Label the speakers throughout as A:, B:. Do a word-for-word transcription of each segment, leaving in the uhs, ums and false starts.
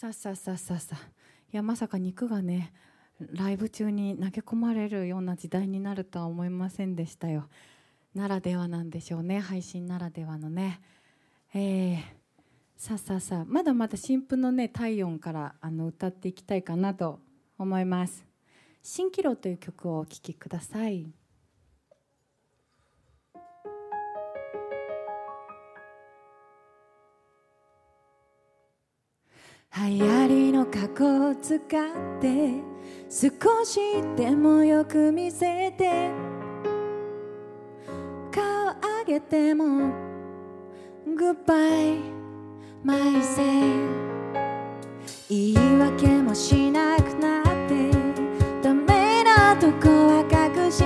A: さあさあさあさあさあ、いやまさか肉がねライブ中に投げ込まれるような時代になるとは思いませんでしたよ。ならではなんでしょうね、配信ならではのね。えー、さあさあさあ、まだまだ新婦のね体温からあの歌っていきたいかなと思います。蜃気楼という曲をお聴きください。流行りの過去を使って少しでもよく見せて、顔上げても Goodbye myself、 言い訳もしなくなってダメなとこは隠して、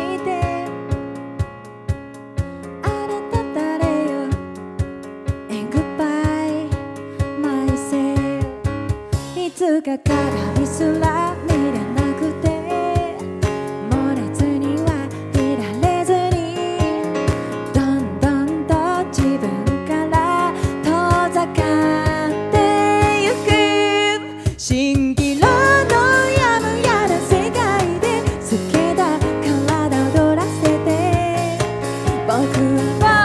A: あなた誰よ And Goodbye myself、いつか鏡すら見れなくて漏れずにはいられずに、どんどんと自分から遠ざかってゆく。蜃気楼のやむやな世界で透けた体を踊らせて、僕は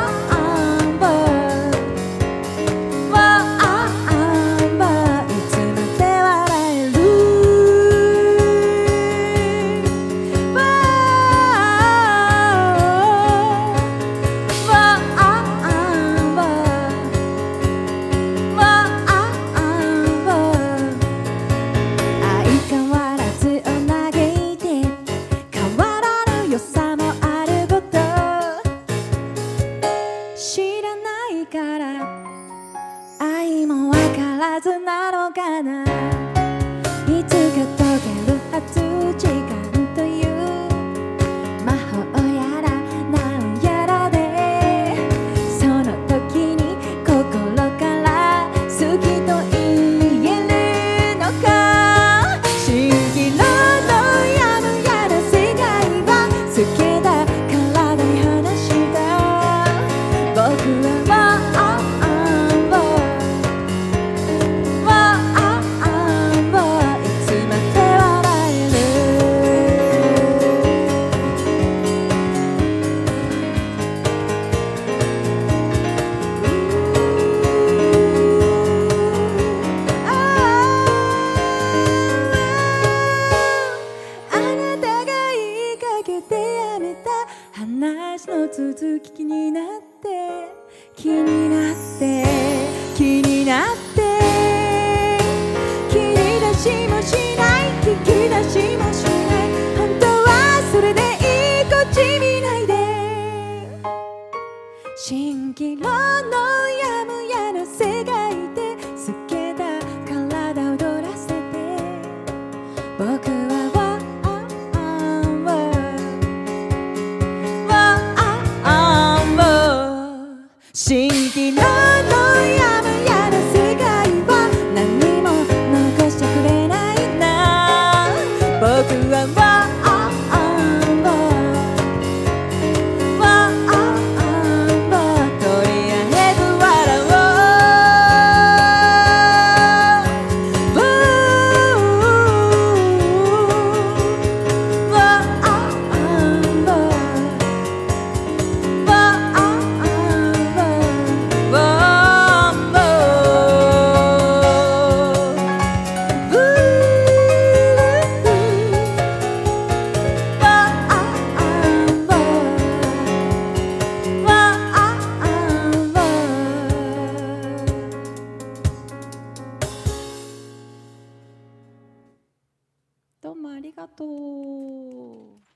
A: 愛も分からずなのかな、いつか解けるはず時間という魔法やらなんやらで、その時に心から好きと言えるのか。蜃気楼のやむやな世界は透けた体に話した、僕は話の続き気になって気になって気になって切り出しもしない聞き出しもしない、本当はそれでいいこっち見ないで。蜃気楼のやむやな世界で透けた体を踊らせて、僕は蜃気楼のやむやな世界は何も残してくれないな、僕はワンとりあえず笑おどうもありがとう。